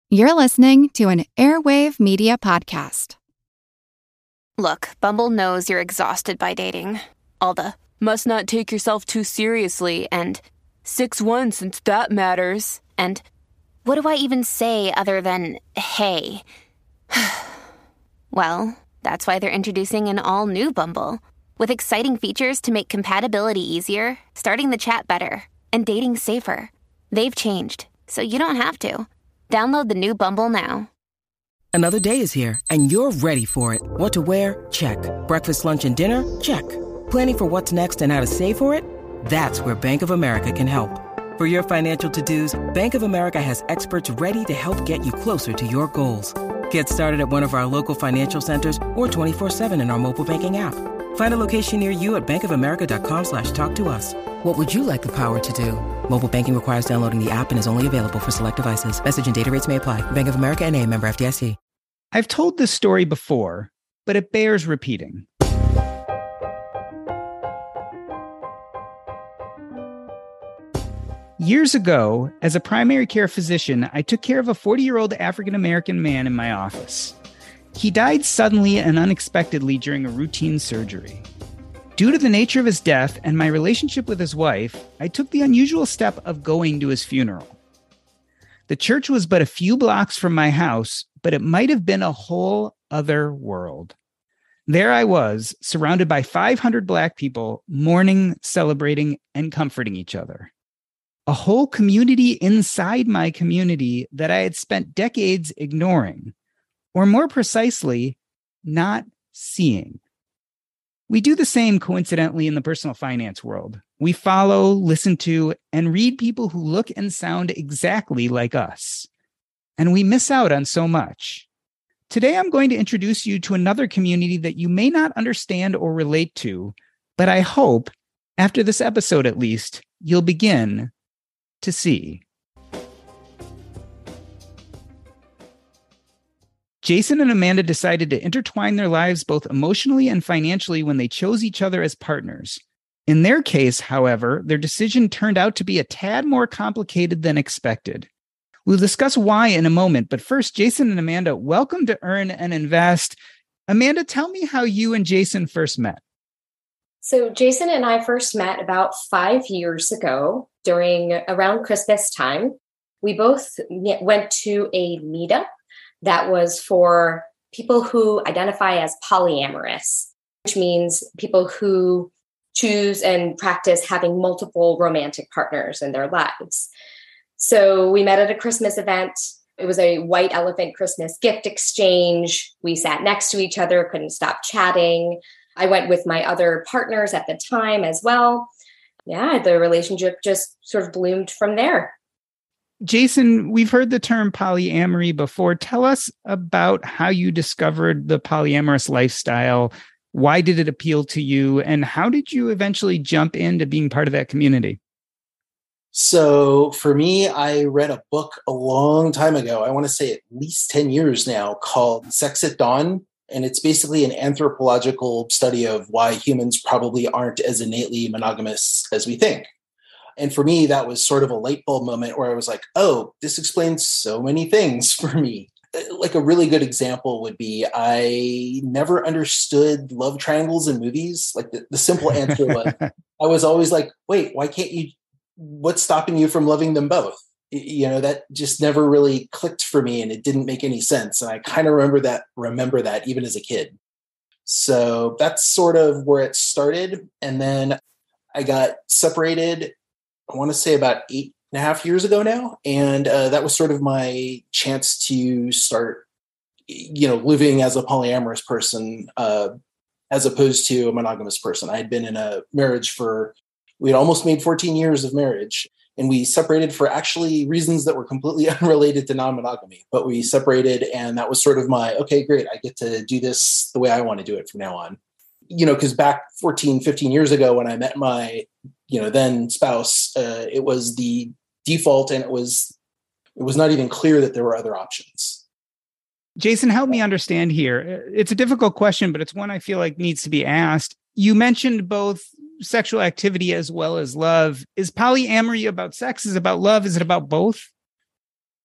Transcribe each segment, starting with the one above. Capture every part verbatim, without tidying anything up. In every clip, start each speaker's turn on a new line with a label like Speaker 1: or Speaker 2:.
Speaker 1: You're listening to an Airwave Media Podcast.
Speaker 2: Look, Bumble knows you're exhausted by dating. All the, must not take yourself too seriously, and six one since that matters, and what do I even say other than, hey? Well, that's why they're introducing an all-new Bumble, with exciting features to make compatibility easier, starting the chat better, and dating safer. They've changed, so you don't have to. Download the new Bumble now.
Speaker 3: Another day is here, and you're ready for it. What to wear? Check. Breakfast, lunch, and dinner? Check. Planning for what's next and how to save for it? That's where Bank of America can help. For your financial to-dos, Bank of America has experts ready to help get you closer to your goals. Get started at one of our local financial centers or twenty-four seven in our mobile banking app. Find a location near you at bankofamerica.com slash talk to us. What would you like the power to do? Mobile banking requires downloading the app and is only available for select devices. Message and data rates may apply. Bank of America N A, member F D I C.
Speaker 4: I've told this story before, but it bears repeating. Years ago, as a primary care physician, I took care of a forty-year-old African-American man in my office. He died suddenly and unexpectedly during a routine surgery. Due to the nature of his death and my relationship with his wife, I took the unusual step of going to his funeral. The church was but a few blocks from my house, but it might have been a whole other world. There I was, surrounded by five hundred Black people, mourning, celebrating, and comforting each other. A whole community inside my community that I had spent decades ignoring, or more precisely, not seeing. We do the same, coincidentally, in the personal finance world. We follow, listen to, and read people who look and sound exactly like us. And we miss out on so much. Today, I'm going to introduce you to another community that you may not understand or relate to, but I hope, after this episode at least, you'll begin to see. Jason and Amanda decided to intertwine their lives both emotionally and financially when they chose each other as partners. In their case, however, their decision turned out to be a tad more complicated than expected. We'll discuss why in a moment, but first, Jason and Amanda, welcome to Earn and Invest. Amanda, tell me how you and Jason first met.
Speaker 5: So Jason and I first met about five years ago during around Christmas time. We both went to a meetup that was for people who identify as polyamorous, which means people who choose and practice having multiple romantic partners in their lives. So we met at a Christmas event. It was a white elephant Christmas gift exchange. We sat next to each other, couldn't stop chatting. I went with my other partners at the time as well. Yeah, the relationship just sort of bloomed from there.
Speaker 4: Jason, we've heard the term polyamory before. Tell us about how you discovered the polyamorous lifestyle. Why did it appeal to you? And how did you eventually jump into being part of that community?
Speaker 6: So for me, I read a book a long time ago, I want to say at least ten years now, called Sex at Dawn. And it's basically an anthropological study of why humans probably aren't as innately monogamous as we think. And for me, that was sort of a light bulb moment where I was like, oh, this explains so many things for me. Like a really good example would be I never understood love triangles in movies. Like the, the simple answer was, I was always like, wait, why can't you, what's stopping you from loving them both? You know, that just never really clicked for me and it didn't make any sense. And I kind of remember that, remember that even as a kid. So that's sort of where it started. And then I got separated, I want to say about eight and a half years ago now. And uh, that was sort of my chance to start, you know, living as a polyamorous person, uh, as opposed to a monogamous person. I had been in a marriage for, we had almost made fourteen years of marriage. And we separated for actually reasons that were completely unrelated to non-monogamy. But we separated, and that was sort of my, okay, great, I get to do this the way I want to do it from now on. You know, because back fourteen, fifteen years ago when I met my, you know, then spouse, uh, it was the default, and it was it was not even clear that there were other options.
Speaker 4: Jason, help me understand here. It's a difficult question, but it's one I feel like needs to be asked. You mentioned both sexual activity as well as love. Is polyamory about sex? Is it about love? Is it about both?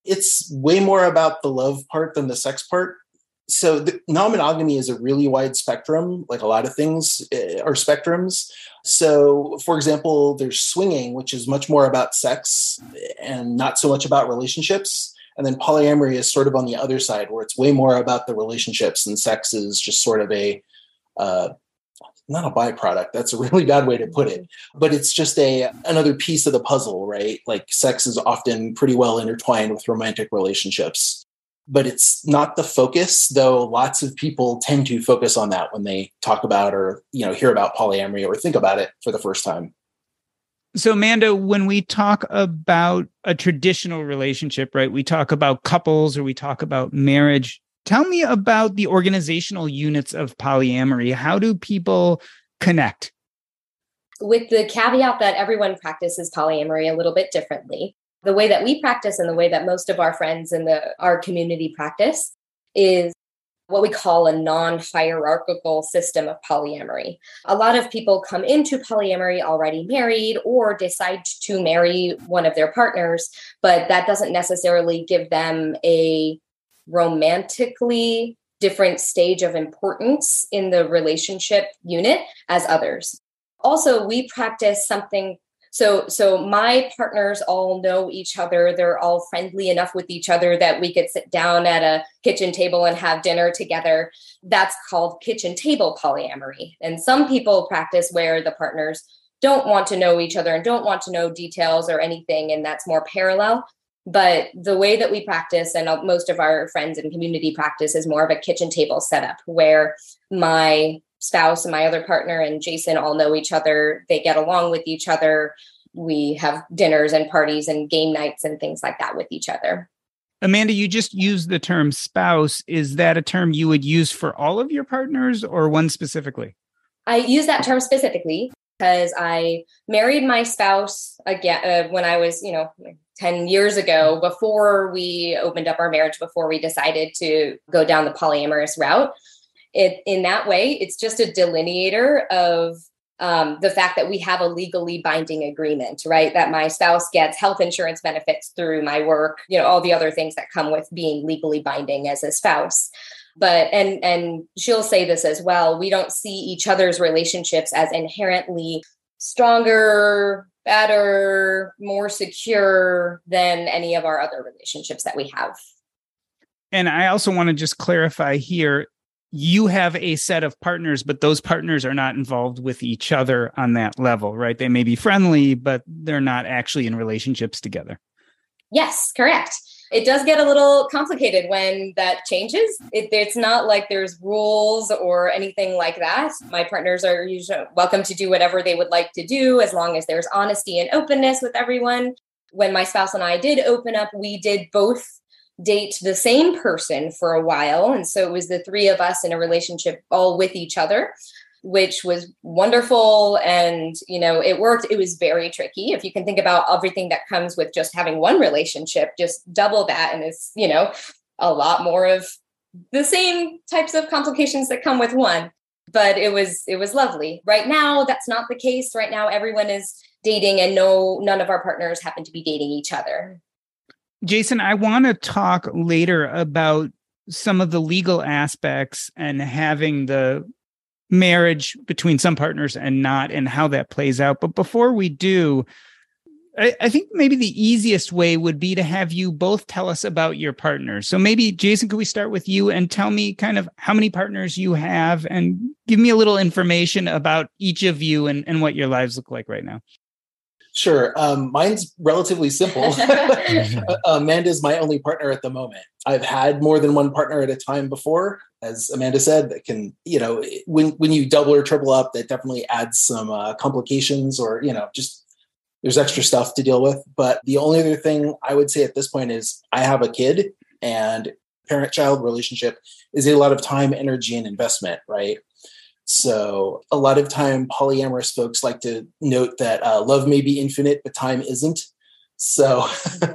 Speaker 6: It's way more about the love part than the sex part. So the, non-monogamy is a really wide spectrum, like a lot of things uh, are spectrums. So, for example, there's swinging, which is much more about sex and not so much about relationships. And then polyamory is sort of on the other side, where it's way more about the relationships, and sex is just sort of a, uh, not a byproduct. That's a really bad way to put it, but it's just a another piece of the puzzle, right? Like sex is often pretty well intertwined with romantic relationships, but it's not the focus, though lots of people tend to focus on that when they talk about or, you know, hear about polyamory or think about it for the first time.
Speaker 4: So, Amanda, when we talk about a traditional relationship, right, we talk about couples or we talk about marriage. Tell me about the organizational units of polyamory. How do people connect?
Speaker 5: With the caveat that everyone practices polyamory a little bit differently. The way that we practice and the way that most of our friends in the our community practice is what we call a non-hierarchical system of polyamory. A lot of people come into polyamory already married or decide to marry one of their partners, but that doesn't necessarily give them a romantically different stage of importance in the relationship unit as others. Also, we practice something. So, so my partners all know each other. They're all friendly enough with each other that we could sit down at a kitchen table and have dinner together. That's called kitchen table polyamory. And some people practice where the partners don't want to know each other and don't want to know details or anything, and that's more parallel. But the way that we practice, and most of our friends and community practice, is more of a kitchen table setup where my spouse and my other partner and Jason all know each other. They get along with each other. We have dinners and parties and game nights and things like that with each other.
Speaker 4: Amanda, you just used the term spouse. Is that a term you would use for all of your partners or one specifically?
Speaker 5: I use that term specifically because I married my spouse again uh, when I was, you know, ten years ago, before we opened up our marriage, before we decided to go down the polyamorous route. It, in that way, it's just a delineator of um, the fact that we have a legally binding agreement, right? That my spouse gets health insurance benefits through my work, you know, all the other things that come with being legally binding as a spouse. But, and, and she'll say this as well, we don't see each other's relationships as inherently stronger, better, more secure than any of our other relationships that we have.
Speaker 4: And I also want to just clarify here, you have a set of partners, but those partners are not involved with each other on that level, right? They may be friendly, but they're not actually in relationships together.
Speaker 5: Yes, correct. It does get a little complicated when that changes. It, it's not like there's rules or anything like that. My partners are usually welcome to do whatever they would like to do, as long as there's honesty and openness with everyone. When my spouse and I did open up, we did both date the same person for a while. And so it was the three of us in a relationship all with each other, which was wonderful. And, you know, it worked. It was very tricky. If you can think about everything that comes with just having one relationship, just double that. And it's, you know, a lot more of the same types of complications that come with one. But it was, it was lovely. Right now, that's not the case. Right now, everyone is dating and no, none of our partners happen to be dating each other.
Speaker 4: Jason, I want to talk later about some of the legal aspects and having the marriage between some partners and not, and how that plays out. But before we do, I, I think maybe the easiest way would be to have you both tell us about your partners. So maybe, Jason, could we start with you and tell me kind of how many partners you have and give me a little information about each of you and, and what your lives look like right now?
Speaker 6: Sure. Um, mine's relatively simple. Amanda's my only partner at the moment. I've had more than one partner at a time before, as Amanda said. That can, you know, when when you double or triple up, that definitely adds some uh, complications, or, you know, just there's extra stuff to deal with. But the only other thing I would say at this point is I have a kid, and parent-child relationship is a lot of time, energy, and investment, right? So a lot of time polyamorous folks like to note that uh, love may be infinite, but time isn't. So,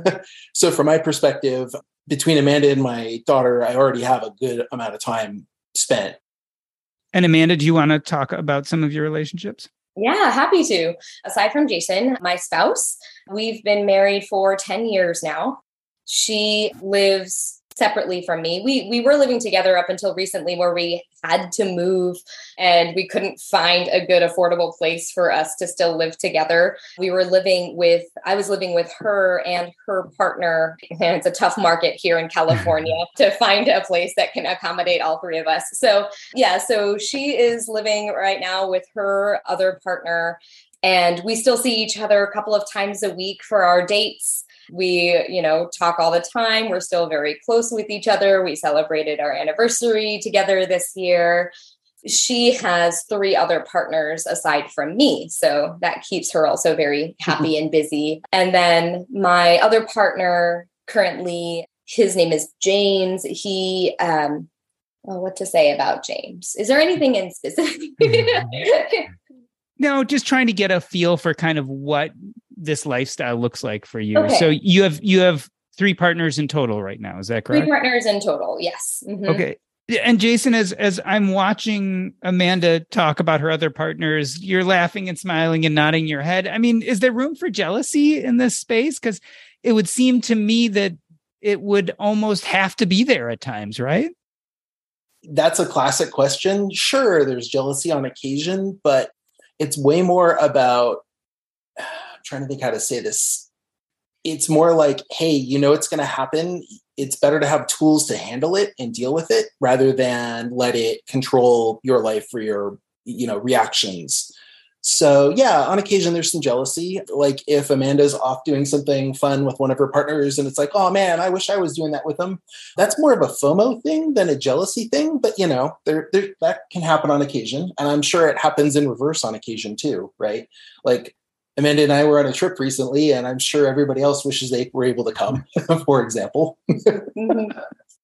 Speaker 6: so from my perspective, between Amanda and my daughter, I already have a good amount of time spent.
Speaker 4: And Amanda, do you want to talk about some of your relationships?
Speaker 5: Yeah, happy to. Aside from Jason, my spouse, we've been married for ten years now. She lives separately from me. We we were living together up until recently, where we had to move and we couldn't find a good affordable place for us to still live together. We were living with, I was living with her and her partner. And it's a tough market here in California to find a place that can accommodate all three of us. So yeah, so she is living right now with her other partner, and we still see each other a couple of times a week for our dates. We, you know, talk all the time. We're still very close with each other. We celebrated our anniversary together this year. She has three other partners aside from me. So that keeps her also very happy and busy. And then my other partner currently, his name is James. He, um, well, what to say about James? Is there anything in specific?
Speaker 4: No, just trying to get a feel for kind of what this lifestyle looks like for you.
Speaker 5: Okay.
Speaker 4: So you have you have three partners in total right now. Is that correct?
Speaker 5: Three partners in total. Yes. Mm-hmm.
Speaker 4: Okay. And Jason, as as I'm watching Amanda talk about her other partners, you're laughing and smiling and nodding your head. I mean, is there room for jealousy in this space? Because it would seem to me that it would almost have to be there at times, right?
Speaker 6: That's a classic question. Sure, there's jealousy on occasion, but it's way more about, I'm trying to think how to say this. It's more like, hey, you know it's going to happen. It's better to have tools to handle it and deal with it rather than let it control your life or your, you know, reactions. So yeah, on occasion, there's some jealousy. Like if Amanda's off doing something fun with one of her partners and it's like, oh man, I wish I was doing that with them. That's more of a FOMO thing than a jealousy thing. But you know, there, there that can happen on occasion. And I'm sure it happens in reverse on occasion too, right? Like Amanda and I were on a trip recently and I'm sure everybody else wishes they were able to come, for example. Mm-hmm.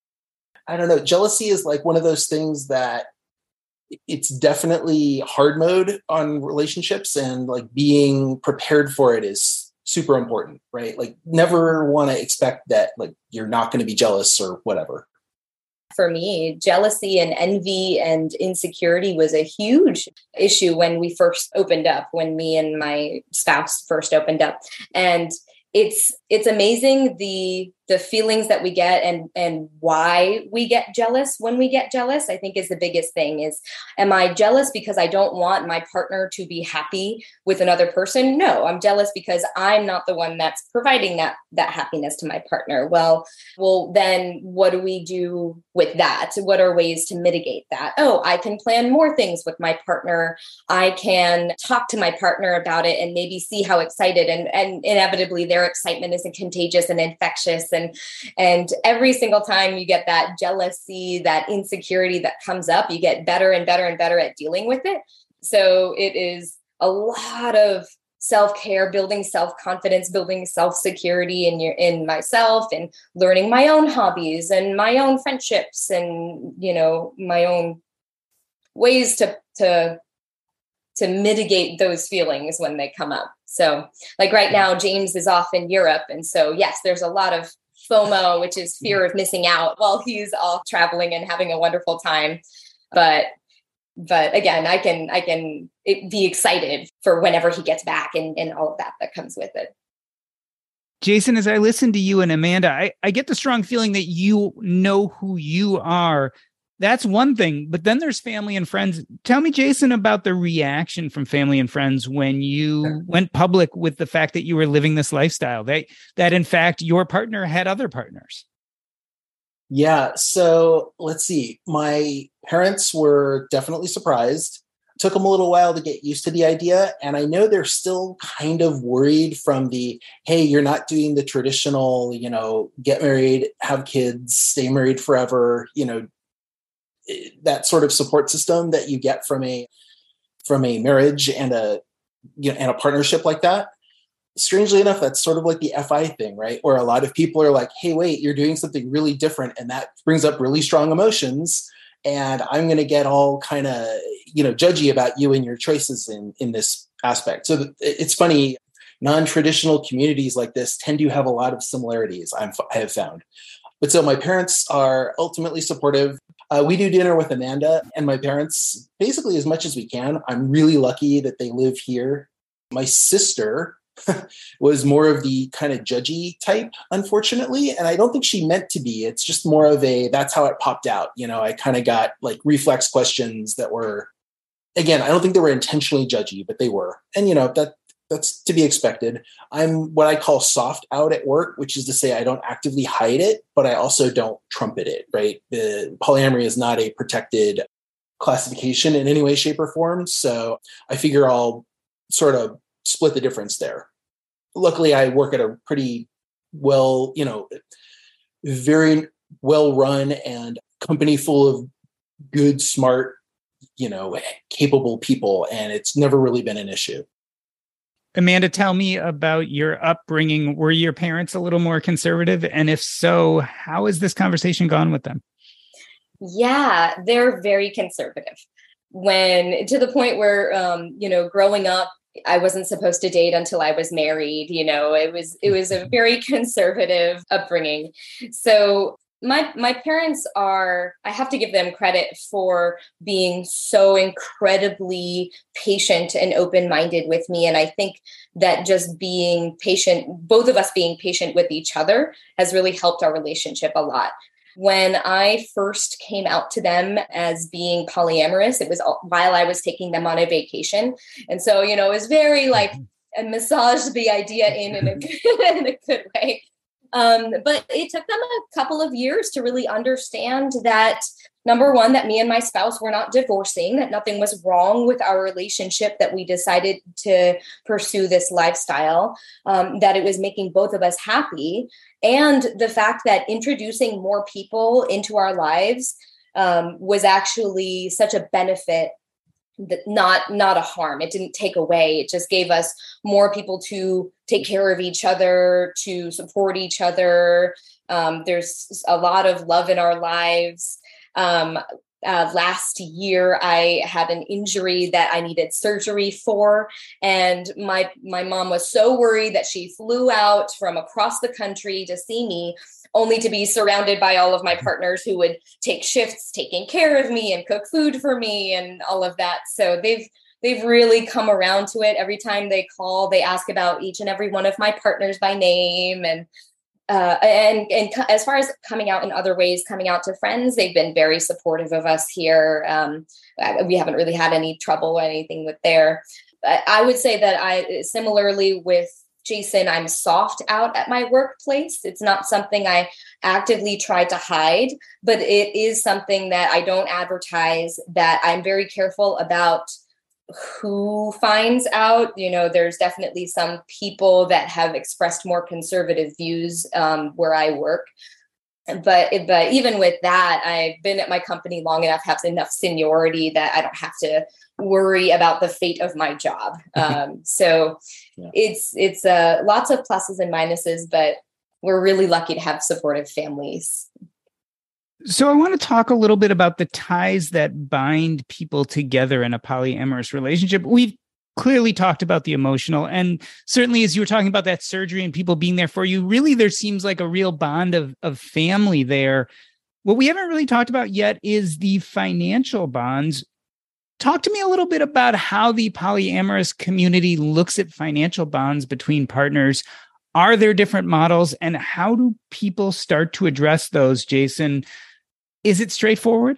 Speaker 6: I don't know. Jealousy is like one of those things that it's definitely hard mode on relationships, and like being prepared for it is super important, right? Like never want to expect that like you're not going to be jealous or whatever.
Speaker 5: For me, jealousy and envy and insecurity was a huge issue when we first opened up, when me and my spouse first opened up. And it's it's amazing the the feelings that we get and and why we get jealous when we get jealous, I think is the biggest thing. Is, am I jealous because I don't want my partner to be happy with another person? No, I'm jealous because I'm not the one that's providing that that happiness to my partner. Well, well, then what do we do with that? What are ways to mitigate that? Oh, I can plan more things with my partner. I can talk to my partner about it and maybe see how excited, and, and inevitably their excitement isn't contagious and infectious. And, and every single time you get that jealousy, that insecurity that comes up, you get better and better and better at dealing with it. So it is a lot of self-care, building self-confidence, building self-security in your, in myself, and learning my own hobbies and my own friendships and, you know, my own ways to, to, to mitigate those feelings when they come up. So like right now, James is off in Europe. And so, yes, there's a lot of FOMO, which is fear of missing out while he's off traveling and having a wonderful time. But, but again, I can, I can be excited for whenever he gets back and, and all of that that comes with it.
Speaker 4: Jason, as I listen to you and Amanda, I, I get the strong feeling that you know who you are. That's one thing, but then there's family and friends. Tell me, Jason, about the reaction from family and friends when you sure. went public with the fact that you were living this lifestyle, that, that in fact, your partner had other partners.
Speaker 6: Yeah. So let's see. My parents were definitely surprised. It took them a little while to get used to the idea. And I know they're still kind of worried from the, hey, you're not doing the traditional, you know, get married, have kids, stay married forever, you know, that sort of support system that you get from a from a marriage and a you know and a partnership like that. Strangely enough, that's sort of like the F I thing, right? Where a lot of people are like, hey, wait, you're doing something really different, and that brings up really strong emotions, and I'm going to get all kind of you know judgy about you and your choices in in this aspect. So it's funny, non-traditional communities like this tend to have a lot of similarities, I'm, I have found. But so my parents are ultimately supportive. Uh, we do dinner with Amanda and my parents basically as much as we can. I'm really lucky that they live here. My sister was more of the kind of judgy type, unfortunately. And I don't think she meant to be. It's just more of a, that's how it popped out. You know, I kind of got like reflex questions that were, again, I don't think they were intentionally judgy, but they were. And, you know, that that's to be expected. I'm what I call soft out at work, which is to say I don't actively hide it, but I also don't trumpet it, right? The polyamory is not a protected classification in any way, shape, or form. So I figure I'll sort of split the difference there. Luckily, I work at a pretty well, you know, very well run and company full of good, smart, you know, capable people. And it's never really been an issue.
Speaker 4: Amanda, tell me about your upbringing. Were your parents a little more conservative? And if so, how has this conversation gone with them?
Speaker 5: Yeah, they're very conservative. When to the point where, um, you know, growing up, I wasn't supposed to date until I was married. You know, it was it was a very conservative upbringing. So my my parents are, I have to give them credit for being so incredibly patient and open-minded with me. And I think that just being patient, both of us being patient with each other, has really helped our relationship a lot. When I first came out to them as being polyamorous, it was while I was taking them on a vacation. And so, you know, it was very like, and massaged the idea in, in, a, good, in a good way. Um, but it took them a couple of years to really understand that, number one, that me and my spouse were not divorcing, that nothing was wrong with our relationship, that we decided to pursue this lifestyle, um, that it was making both of us happy. And the fact that introducing more people into our lives um, was actually such a benefit, that not not a harm. It didn't take away. It just gave us more people to take care of each other, to support each other. Um, there's a lot of love in our lives. Um, Uh, last year, I had an injury that I needed surgery for, and my my mom was so worried that she flew out from across the country to see me, only to be surrounded by all of my partners who would take shifts taking care of me and cook food for me and all of that. So they've they've really come around to it. Every time they call, they ask about each and every one of my partners by name. And Uh, and and as far as coming out in other ways, coming out to friends, they've been very supportive of us here. Um, we haven't really had any trouble or anything with there. But I would say that I, similarly with Jason, I'm soft out at my workplace. It's not something I actively try to hide, but it is something that I don't advertise, that I'm very careful about who finds out. You know, there's definitely some people that have expressed more conservative views um, where I work. But but even with that, I've been at my company long enough, have enough seniority that I don't have to worry about the fate of my job. Um, so yeah. it's it's uh, lots of pluses and minuses, but we're really lucky to have supportive families.
Speaker 4: So I want to talk a little bit about the ties that bind people together in a polyamorous relationship. We've clearly talked about the emotional, and certainly as you were talking about that surgery and people being there for you, really there seems like a real bond of, of family there. What we haven't really talked about yet is the financial bonds. Talk to me a little bit about how the polyamorous community looks at financial bonds between partners. Are there different models, and how do people start to address those, Jason? Is it straightforward?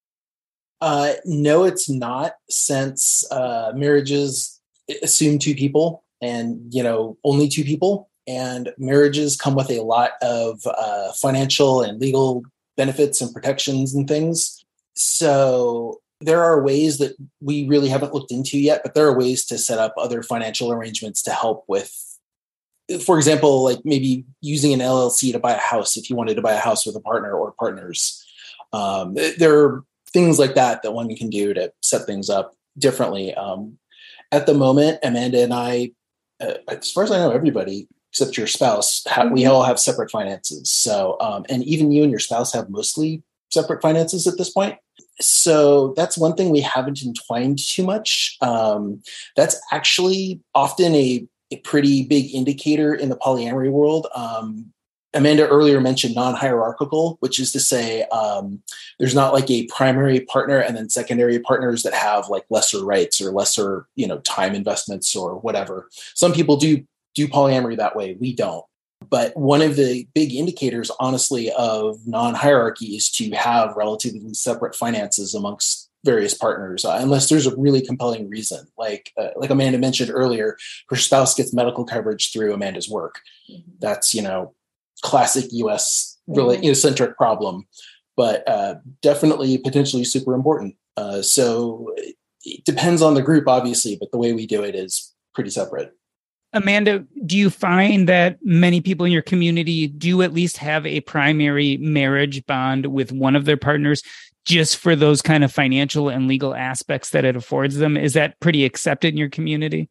Speaker 6: Uh, no, it's not, since uh, marriages assume two people and, you know, only two people. And marriages come with a lot of uh, financial and legal benefits and protections and things. So there are ways that we really haven't looked into yet, but there are ways to set up other financial arrangements to help with, for example, like maybe using an L L C to buy a house if you wanted to buy a house with a partner or partners. Um, there are things like that that one can do to set things up differently. Um, at the moment, Amanda and I, uh, as far as I know, everybody except your spouse, ha- we all have separate finances. So, um, and even you and your spouse have mostly separate finances at this point. So that's one thing we haven't entwined too much. Um, that's actually often a, a pretty big indicator in the polyamory world. Um, Amanda earlier mentioned non-hierarchical, which is to say um, there's not like a primary partner and then secondary partners that have like lesser rights or lesser, you know, time investments or whatever. Some people do do polyamory that way. We don't. But one of the big indicators, honestly, of non-hierarchy is to have relatively separate finances amongst various partners, uh, unless there's a really compelling reason. Like uh, like Amanda mentioned earlier, her spouse gets medical coverage through Amanda's work. Mm-hmm. That's, you know, classic U S really mm-hmm. centric problem, but uh, definitely potentially super important. Uh, so it depends on the group, obviously, but the way we do it is pretty separate.
Speaker 4: Amanda, do you find that many people in your community do at least have a primary marriage bond with one of their partners just for those kind of financial and legal aspects that it affords them? Is that pretty accepted in your community?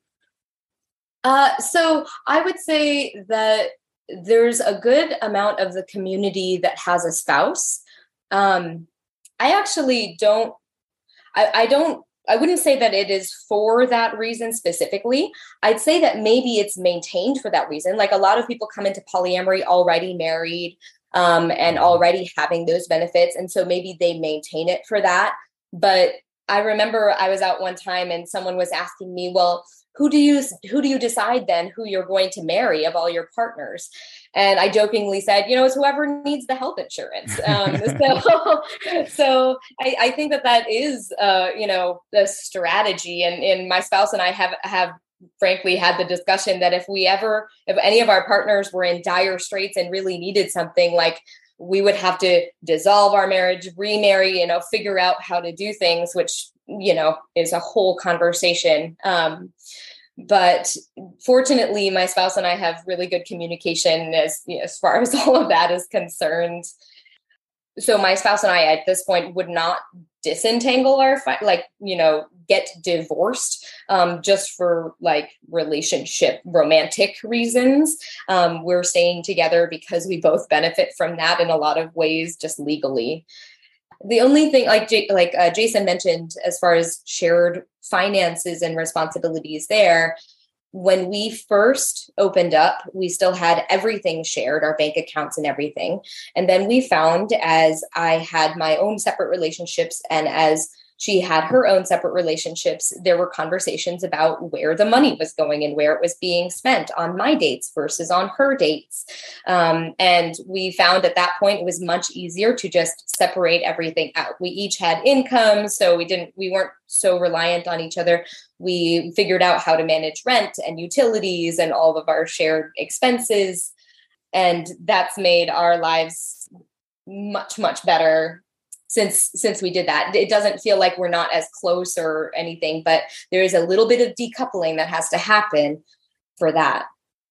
Speaker 5: Uh, so I would say that there's a good amount of the community that has a spouse. Um, I actually don't, I, I don't, I wouldn't say that it is for that reason specifically. I'd say that maybe it's maintained for that reason. Like a lot of people come into polyamory already married um, and already having those benefits. And so maybe they maintain it for that. But I remember I was out one time and someone was asking me, well, who do you who do you decide then who you're going to marry of all your partners? And I jokingly said, you know, it's whoever needs the health insurance. Um, so so I, I think that that is, uh, you know, the strategy. And, and my spouse and I have have frankly had the discussion that if we ever, if any of our partners were in dire straits and really needed something, like we would have to dissolve our marriage, remarry, you know, figure out how to do things, which, you know, is a whole conversation. Um, but fortunately, my spouse and I have really good communication as, you know, as far as all of that is concerned. So my spouse and I at this point would not disentangle our, fi- like, you know, get divorced um, just for like relationship, romantic reasons. Um, we're staying together because we both benefit from that in a lot of ways, just legally. The only thing, like J- like uh, Jason mentioned, as far as shared finances and responsibilities there, when we first opened up, we still had everything shared, our bank accounts and everything. And then we found, as I had my own separate relationships and as she had her own separate relationships, there were conversations about where the money was going and where it was being spent on my dates versus on her dates. Um, and we found at that point it was much easier to just separate everything out. We each had income, so we didn't, we weren't so reliant on each other. We figured out how to manage rent and utilities and all of our shared expenses. And that's made our lives much, much better since since we did that. It doesn't feel like we're not as close or anything, but there is a little bit of decoupling that has to happen for that.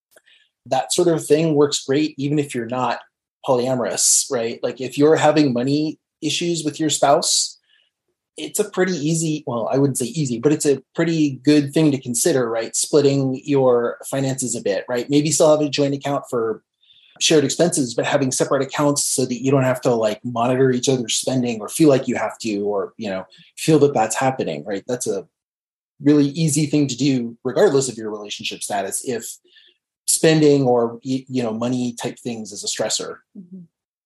Speaker 6: That sort of thing works great even if you're not polyamorous, right? Like if you're having money issues with your spouse, it's a pretty easy, well, I wouldn't say easy, but it's a pretty good thing to consider, right? Splitting your finances a bit, right? Maybe still have a joint account for shared expenses, but having separate accounts so that you don't have to like monitor each other's spending or feel like you have to, or, you know, feel that that's happening, right? That's a really easy thing to do regardless of your relationship status if spending or, you know, money type things is a stressor.
Speaker 5: Mm-hmm.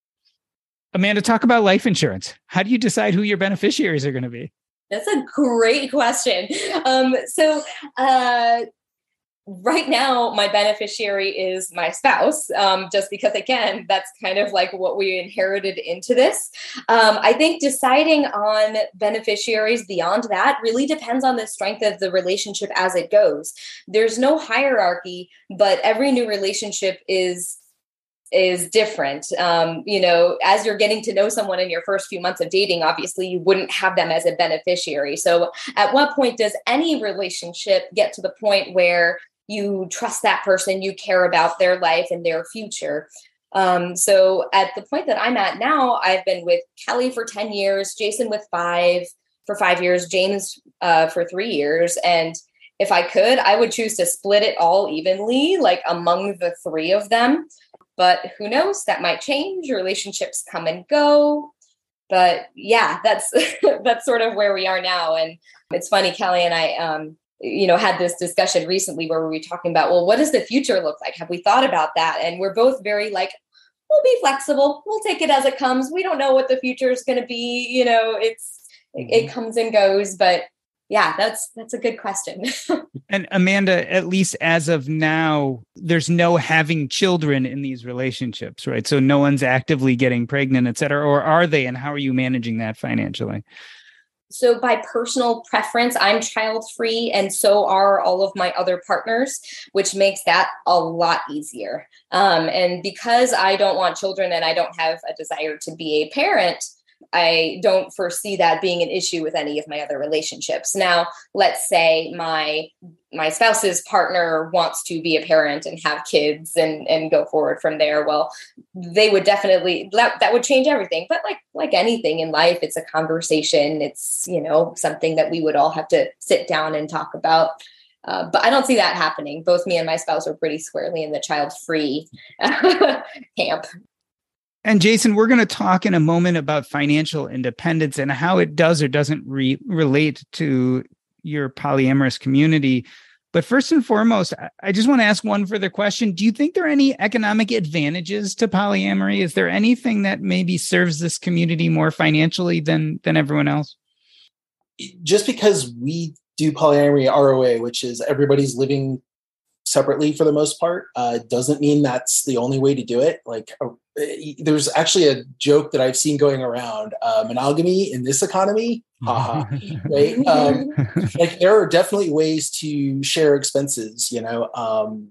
Speaker 4: Amanda, talk about life insurance. How do you decide who your beneficiaries are going to be?
Speaker 5: That's a great question. Um, so, uh, Right now, my beneficiary is my spouse, um, just because, again, that's kind of like what we inherited into this. Um, I think deciding on beneficiaries beyond that really depends on the strength of the relationship as it goes. There's no hierarchy, but every new relationship is is different. Um, you know, as you're getting to know someone in your first few months of dating, obviously you wouldn't have them as a beneficiary. So at what point does any relationship get to the point where you trust that person, you care about their life and their future? Um, so at the point that I'm at now, I've been with Kelly for ten years, Jason with five for five years, James uh, for three years. And if I could, I would choose to split it all evenly, like among the three of them. But who knows, that might change. Relationships come and go. But yeah, that's that's sort of where we are now. And it's funny, Kelly and I, um, you know, had this discussion recently where we were talking about, well, what does the future look like? Have we thought about that? And we're both very like, we'll be flexible. We'll take it as it comes. We don't know what the future is going to be. You know, it's, mm-hmm. it comes and goes, but Yeah, that's that's a good question.
Speaker 4: And Amanda, at least as of now, there's no having children in these relationships, right? So no one's actively getting pregnant, et cetera, or are they? And how are you managing that financially?
Speaker 5: So by personal preference, I'm child-free, and so are all of my other partners, which makes that a lot easier. Um, and because I don't want children and I don't have a desire to be a parent, I don't foresee that being an issue with any of my other relationships. Now, let's say my my spouse's partner wants to be a parent and have kids and, and go forward from there. Well, they would definitely, that, that would change everything. But like like anything in life, it's a conversation. It's, you know, something that we would all have to sit down and talk about. Uh, but I don't see that happening. Both me and my spouse are pretty squarely in the child-free camp.
Speaker 4: And Jason, we're going to talk in a moment about financial independence and how it does or doesn't re- relate to your polyamorous community. But first and foremost, I just want to ask one further question. Do you think there are any economic advantages to polyamory? Is there anything that maybe serves this community more financially than, than everyone else?
Speaker 6: Just because we do polyamory R O A, which is everybody's living separately for the most part, uh, doesn't mean that's the only way to do it. Like uh, there's actually a joke that I've seen going around, uh, monogamy in this economy. Haha, right? Um, like there are definitely ways to share expenses, you know, um,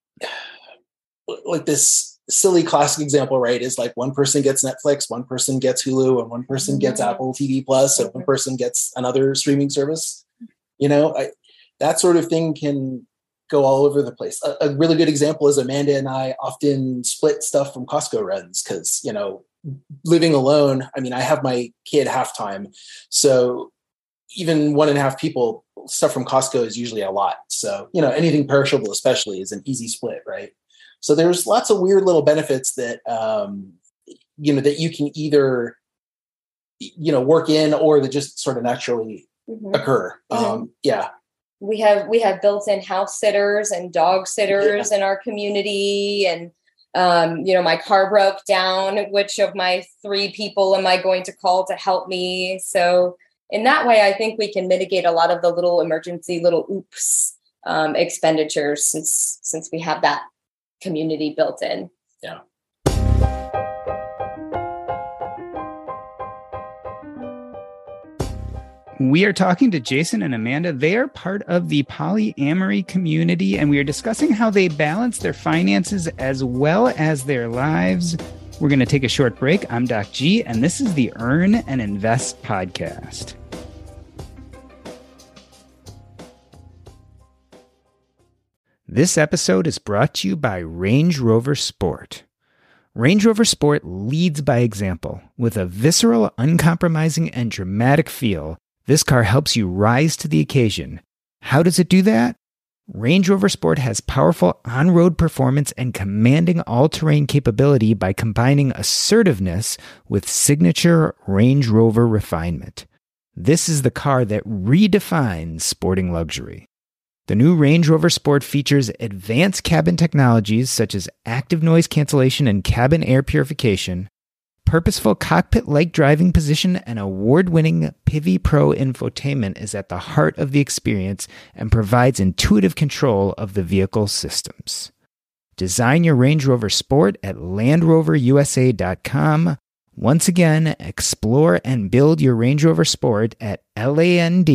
Speaker 6: like this silly classic example, right? Is like one person gets Netflix, one person gets Hulu, and one person gets Apple T V Plus, and one person gets another streaming service. You know, I, that sort of thing can go all over the place. A, a really good example is Amanda and I often split stuff from Costco runs because, you know, living alone, I mean, I have my kid half-time. So even one and a half people, stuff from Costco is usually a lot. So, you know, anything perishable especially is an easy split, right? So there's lots of weird little benefits that, um, you know, that you can either, you know, work in or that just sort of naturally mm-hmm. occur. Mm-hmm. Um, yeah.
Speaker 5: We have we have built-in house sitters and dog sitters yeah. in our community. And, um, you know, my car broke down. Which of my three people am I going to call to help me? So in that way, I think we can mitigate a lot of the little emergency, little oops um, expenditures since since we have that community built in.
Speaker 6: Yeah.
Speaker 4: We are talking to Jason and Amanda. They are part of the polyamory community, and we are discussing how they balance their finances as well as their lives. We're going to take a short break. I'm Doc G, and this is the Earn and Invest podcast. This episode is brought to you by Range Rover Sport. Range Rover Sport leads by example. With a visceral, uncompromising, and dramatic feel, this car helps you rise to the occasion. How does it do that? Range Rover Sport has powerful on-road performance and commanding all-terrain capability by combining assertiveness with signature Range Rover refinement. This is the car that redefines sporting luxury. The new Range Rover Sport features advanced cabin technologies such as active noise cancellation and cabin air purification, purposeful cockpit-like driving position, and award-winning Pivi Pro infotainment is at the heart of the experience and provides intuitive control of the vehicle systems. Design your Range Rover Sport at land rover u s a dot com. Once again, explore and build your Range Rover Sport at land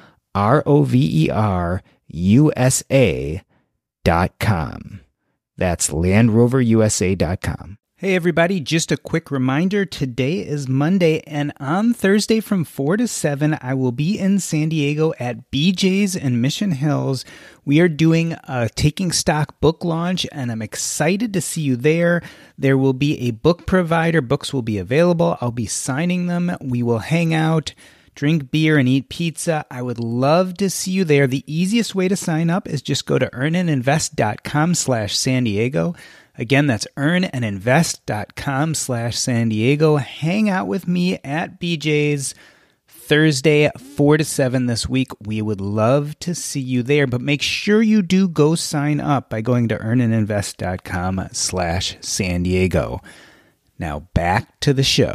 Speaker 4: rover u s a dot com. That's land rover u s a dot com. Hey everybody, just a quick reminder, today is Monday, and on Thursday from four to seven, I will be in San Diego at B J's in Mission Hills. We are doing a Taking Stock book launch, and I'm excited to see you there. There will be a book provider. Books will be available. I'll be signing them. We will hang out, drink beer, and eat pizza. I would love to see you there. The easiest way to sign up is just go to earnandinvest.com slash San Diego. Again, that's earnandinvest.com slash San Diego. Hang out with me at B J's Thursday, four to seven this week. We would love to see you there, but make sure you do go sign up by going to earnandinvest.com slash San Diego. Now back to the show.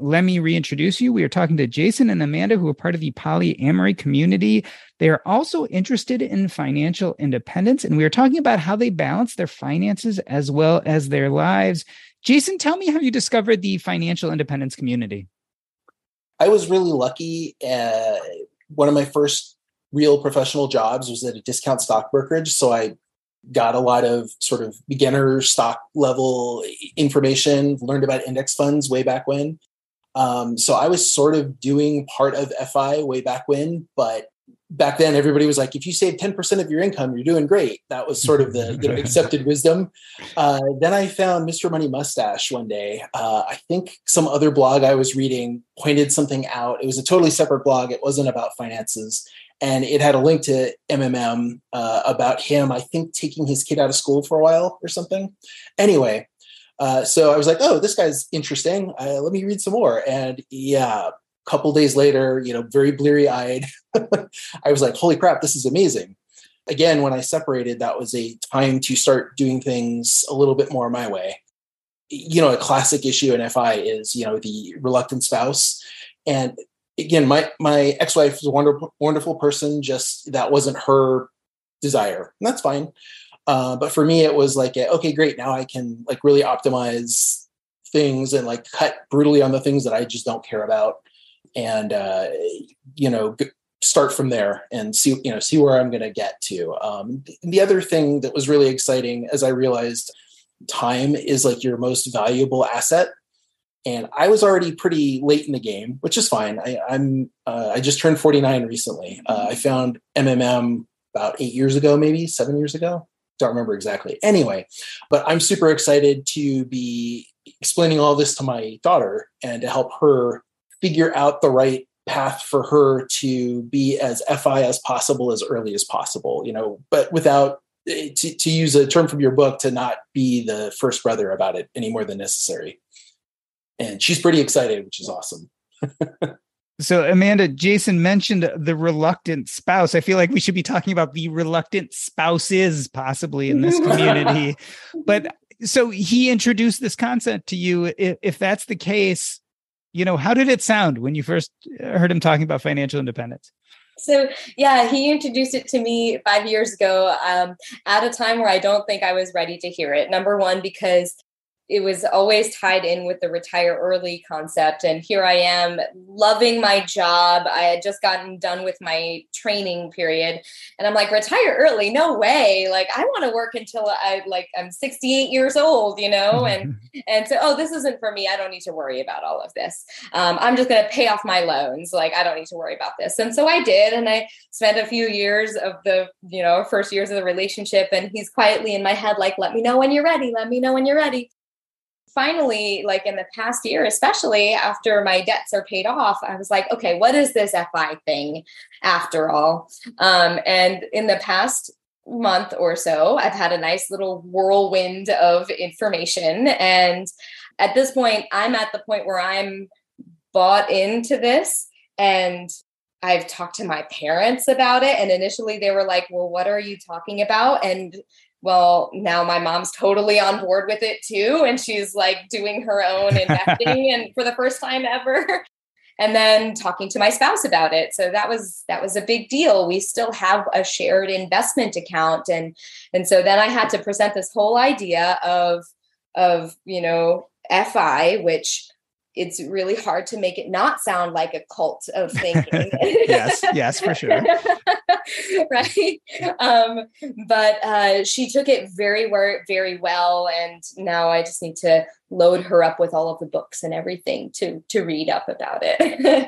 Speaker 4: let me reintroduce you. We are talking to Jason and Amanda, who are part of the polyamory community. They are also interested in financial independence, and we are talking about how they balance their finances as well as their lives. Jason, tell me how you discovered the financial independence community.
Speaker 6: I was really lucky. Uh, one of my first real professional jobs was at a discount stock brokerage. So I got a lot of sort of beginner stock level information, learned about index funds way back when. Um, so I was sort of doing part of F I way back when, but back then everybody was like, if you save ten percent of your income, you're doing great. That was sort of the you know, accepted wisdom. Uh, then I found Mister Money Mustache one day. Uh, I think some other blog I was reading pointed something out. It was a totally separate blog. It wasn't about finances. And it had a link to M M M uh, about him, I think, taking his kid out of school for a while or something. Anyway, uh, so I was like, oh, this guy's interesting. Uh, let me read some more. And yeah, a couple days later, you know, very bleary-eyed, I was like, holy crap, this is amazing. Again, when I separated, that was a time to start doing things a little bit more my way. You know, a classic issue in F I is, you know, the reluctant spouse. And again, my, my ex-wife was a wonderful, wonderful person. Just that wasn't her desire. And that's fine. Uh, but for me, it was like, a, okay, great. Now I can like really optimize things and like cut brutally on the things that I just don't care about. And, uh, you know, start from there and see, you know, see where I'm going to get to. Um, the other thing that was really exciting as I realized time is like your most valuable asset. And I was already pretty late in the game, which is fine. I, I'm uh, I just turned forty-nine recently. Uh, I found M M M about eight years ago, maybe seven years ago. Don't remember exactly. Anyway, but I'm super excited to be explaining all this to my daughter and to help her figure out the right path for her to be as F I as possible as early as possible. You know, but without to, to use a term from your book, to not be the first brother about it any more than necessary. And she's pretty excited, which is awesome.
Speaker 4: So, Amanda, Jason mentioned the reluctant spouse. I feel like we should be talking about the reluctant spouses possibly in this community. But so he introduced this concept to you. If, if that's the case, you know, how did it sound when you first heard him talking about financial independence?
Speaker 5: So, yeah, he introduced it to me five years ago um, at a time where I don't think I was ready to hear it. Number one, because it was always tied in with the retire early concept. And here I am loving my job. I had just gotten done with my training period. And I'm like, retire early? No way. Like, I want to work until I like, I'm sixty-eight years old, you know? And, and so, oh, this isn't for me. I don't need to worry about all of this. Um, I'm just going to pay off my loans. Like, I don't need to worry about this. And so I did. And I spent a few years of the, you know, first years of the relationship. And he's quietly in my head, like, let me know when you're ready. Let me know when you're ready. Finally, like in the past year, especially after my debts are paid off, I was like, okay, what is this F I thing after all? Um, and in the past month or so, I've had a nice little whirlwind of information. And at this point, I'm at the point where I'm bought into this. And I've talked to my parents about it. And initially they were like, well, what are you talking about? And well, now my mom's totally on board with it too. And she's like doing her own investing and for the first time ever. And then talking to my spouse about it. So that was, that was a big deal. We still have a shared investment account. And, and so then I had to present this whole idea of, of, you know, F I, which it's really hard to make it not sound like a cult of thinking.
Speaker 4: yes, yes, for sure.
Speaker 5: Right. Um, but uh, she took it very, very well. And now I just need to load her up with all of the books and everything to, to read up about it. Yeah.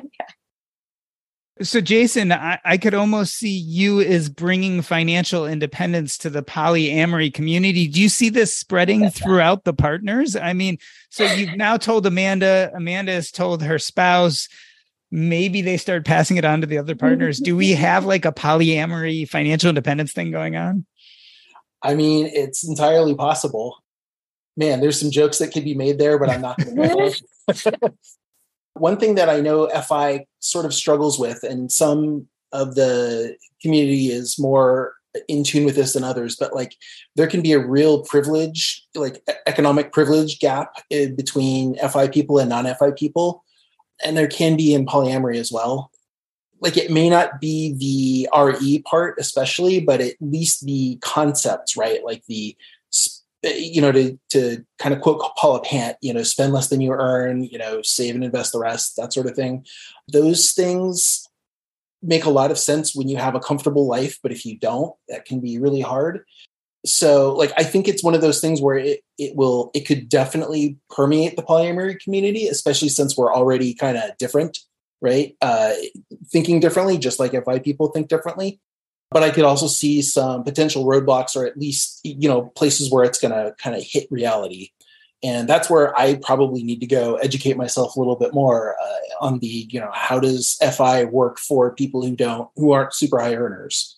Speaker 4: So, Jason, I, I could almost see you as bringing financial independence to the polyamory community. Do you see this spreading throughout the partners? I mean, so you've now told Amanda, Amanda has told her spouse, maybe they start passing it on to the other partners. Do we have like a polyamory financial independence thing going on?
Speaker 6: I mean, it's entirely possible. Man, there's some jokes that could be made there, but I'm not going to. One thing that I know F I sort of struggles with, and some of the community is more in tune with this than others, but like there can be a real privilege, like economic privilege gap in between F I people and non-F I people. and there can be in polyamory as well. Like it may not be the R E part especially, but at least the concepts, right? Like the, you know, to, to kind of quote Paula Pant, you know, spend less than you earn, you know, save and invest the rest, that sort of thing. Those things make a lot of sense when you have a comfortable life, but if you don't, that can be really hard. So like, I think it's one of those things where it, it will, it could definitely permeate the polyamory community, especially since we're already kind of different, right? Uh, thinking differently, just like F I people think differently. But I could also see some potential roadblocks, or at least, you know, places where it's going to kind of hit reality. And that's where I probably need to go educate myself a little bit more uh, on the, you know, how does F I work for people who don't, who aren't super high earners?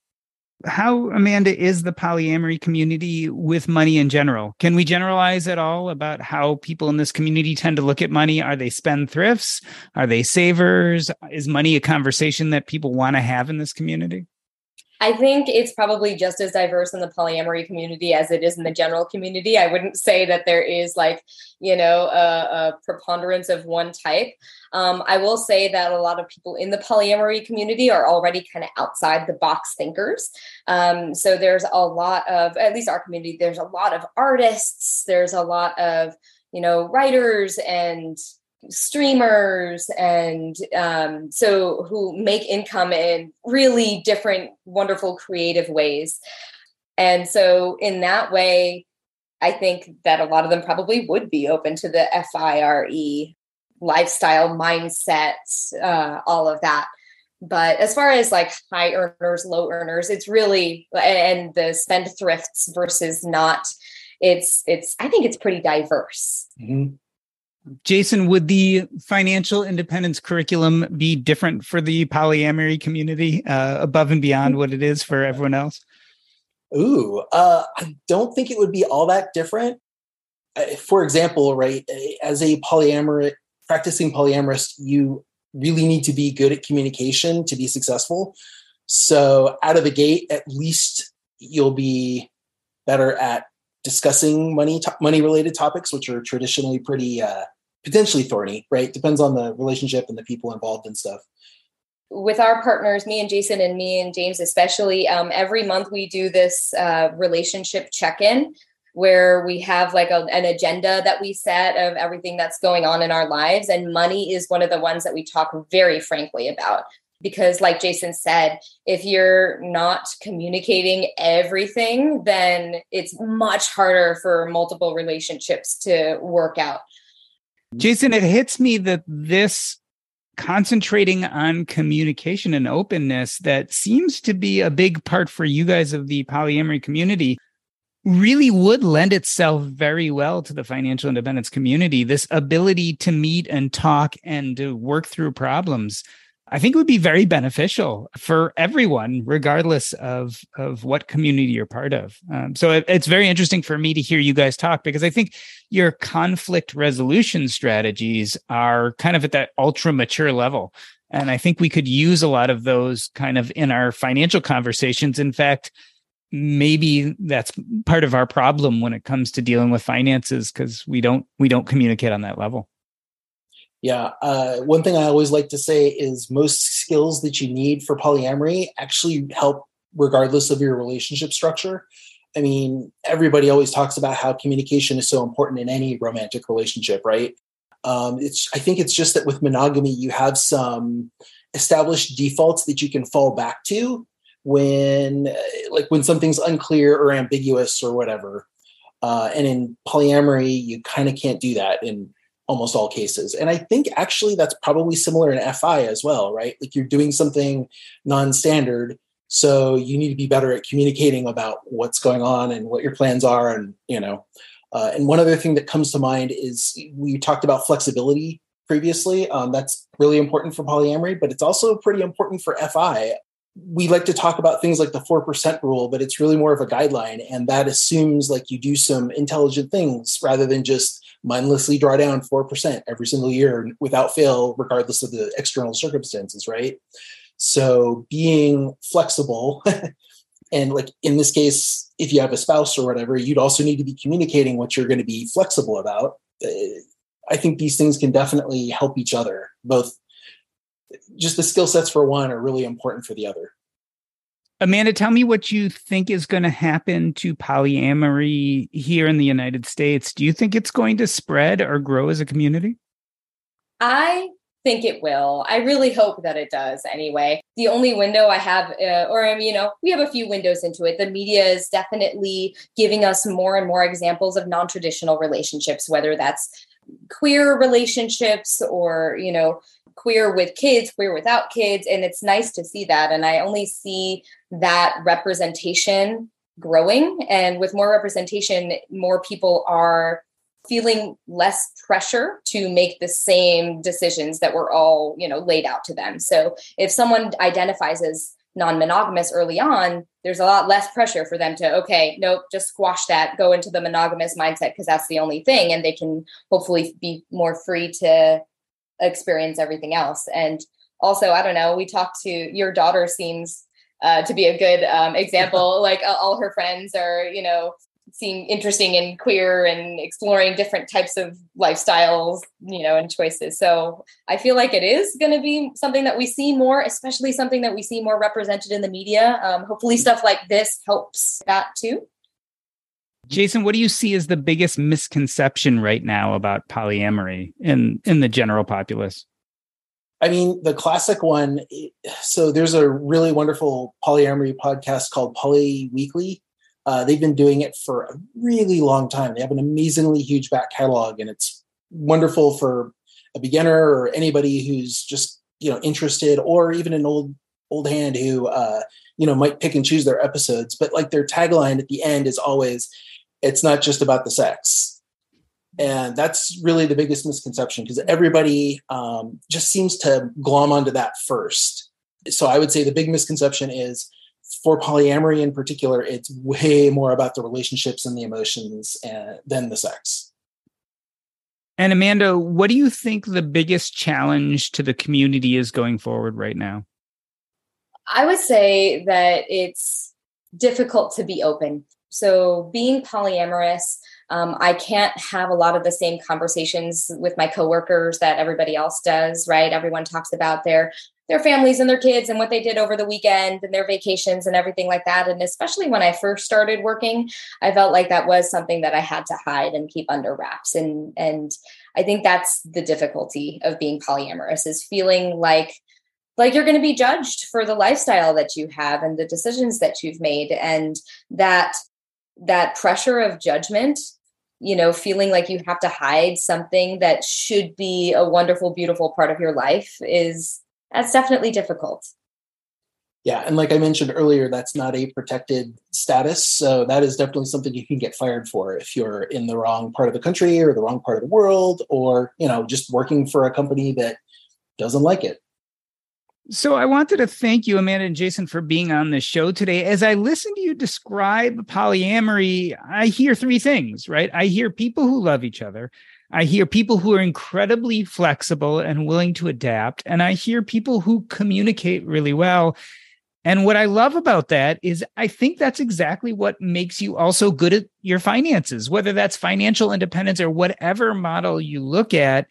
Speaker 4: How, Amanda, is the polyamory community with money in general? Can we generalize at all about how people in this community tend to look at money? Are they spendthrifts? Are they savers? Is money a conversation that people want to have in this community?
Speaker 5: I think it's probably just as diverse in the polyamory community as it is in the general community. I wouldn't say that there is like, you know, a, a preponderance of one type. Um, I will say that a lot of people in the polyamory community are already kind of outside the box thinkers. Um, so there's a lot of, at least our community, there's a lot of artists, there's a lot of, you know, writers and streamers and um, so who make income in really different, wonderful, creative ways. And so in that way, I think that a lot of them probably would be open to the F I R E lifestyle mindset, uh, all of that. But as far as like high earners, low earners, it's really, and the spendthrifts versus not, it's, it's, I think it's pretty diverse.
Speaker 6: Mm-hmm.
Speaker 4: Jason, would the financial independence curriculum be different for the polyamory community uh, above and beyond what it is for everyone else?
Speaker 6: Ooh, uh, I don't think it would be all that different. Uh, for example, right, as a polyamorous, practicing polyamorist, you really need to be good at communication to be successful. So out of the gate, at least you'll be better at discussing money, to- money-related topics, which are traditionally pretty uh, potentially thorny, right? Depends on the relationship and the people involved and stuff.
Speaker 5: With our partners, me and Jason and me and James especially, um, every month we do this uh, relationship check-in where we have like a, an agenda that we set of everything that's going on in our lives. And money is one of the ones that we talk very frankly about. Because like Jason said, if you're not communicating everything, then it's much harder for multiple relationships to work out.
Speaker 4: Jason, it hits me that this concentrating on communication and openness that seems to be a big part for you guys of the polyamory community really would lend itself very well to the financial independence community. This ability to meet and talk and to work through problems, I think it would be very beneficial for everyone, regardless of, of what community you're part of. Um, so it, it's very interesting for me to hear you guys talk, because I think your conflict resolution strategies are kind of at that ultra mature level. And I think we could use a lot of those kind of in our financial conversations. In fact, maybe that's part of our problem when it comes to dealing with finances, because we don't we don't communicate on that level.
Speaker 6: Yeah. Uh, one thing I always like to say is most skills that you need for polyamory actually help regardless of your relationship structure. I mean, everybody always talks about how communication is so important in any romantic relationship, right? Um, it's, I think it's just that with monogamy, you have some established defaults that you can fall back to when, like when something's unclear or ambiguous or whatever. Uh, and in polyamory, you kind of can't do that in almost all cases. And I think actually that's probably similar in F I as well, right? Like you're doing something non-standard, so you need to be better at communicating about what's going on and what your plans are. And, you know, uh, and one other thing that comes to mind is we talked about flexibility previously. Um, that's really important for polyamory, but it's also pretty important for F I. We like to talk about things like the four percent rule, but it's really more of a guideline. And that assumes like you do some intelligent things rather than just mindlessly draw down four percent every single year without fail, regardless of the external circumstances, right? So being flexible, and like in this case, if you have a spouse or whatever, you'd also need to be communicating what you're going to be flexible about. Uh, I think these things can definitely help each other. Both just the skill sets for one are really important for the other.
Speaker 4: Amanda, tell me what you think is going to happen to polyamory here in the United States. Do you think it's going to spread or grow as a community?
Speaker 5: I think it will. I really hope that it does anyway. The only window I have, uh, or, you know, we have a few windows into it. The media is definitely giving us more and more examples of non-traditional relationships, whether that's queer relationships or, you know, queer with kids, queer without kids. And it's nice to see that. And I only see that representation growing. And with more representation, more people are feeling less pressure to make the same decisions that were all, you know, laid out to them. So if someone identifies as non-monogamous early on, there's a lot less pressure for them to, okay, nope, just squash that, go into the monogamous mindset because that's the only thing. And they can hopefully be more free to experience everything else. And also, I don't know, we talked to, your daughter seems uh, to be a good um, example. Like uh, all her friends are, you know, seem interesting and queer and exploring different types of lifestyles, you know, and choices. So I feel like it is going to be something that we see more, especially something that we see more represented in the media. Um, hopefully stuff like this helps that too.
Speaker 4: Jason, what do you see as the biggest misconception right now about polyamory in, in the general populace?
Speaker 6: I mean, the classic one. So there's a really wonderful polyamory podcast called Poly Weekly. Uh, they've been doing it for a really long time. They have an amazingly huge back catalog, and it's wonderful for a beginner or anybody who's just, you know, interested, or even an old old hand who, uh, you know, might pick and choose their episodes. But like their tagline at the end is always, "It's not just about the sex." And that's really the biggest misconception, because everybody um, just seems to glom onto that first. So I would say the big misconception is, for polyamory in particular, it's way more about the relationships and the emotions uh, than the sex.
Speaker 4: And Amanda, what do you think the biggest challenge to the community is going forward right now?
Speaker 5: I would say that it's difficult to be open. So being polyamorous, um, I can't have a lot of the same conversations with my coworkers that everybody else does, right? Everyone talks about their their families and their kids and what they did over the weekend and their vacations and everything like that. And especially when I first started working, I felt like that was something that I had to hide and keep under wraps. And, and I think that's the difficulty of being polyamorous, is feeling like, like you're going to be judged for the lifestyle that you have and the decisions that you've made. And that, that pressure of judgment, you know, feeling like you have to hide something that should be a wonderful, beautiful part of your life is, that's definitely difficult.
Speaker 6: Yeah. And like I mentioned earlier, that's not a protected status. So that is definitely something you can get fired for if you're in the wrong part of the country or the wrong part of the world, or, you know, just working for a company that doesn't like it.
Speaker 4: So I wanted to thank you, Amanda and Jason, for being on the show today. As I listen to you describe polyamory, I hear three things, right? I hear people who love each other. I hear people who are incredibly flexible and willing to adapt. And I hear people who communicate really well. And what I love about that is I think that's exactly what makes you also good at your finances, whether that's financial independence or whatever model you look at.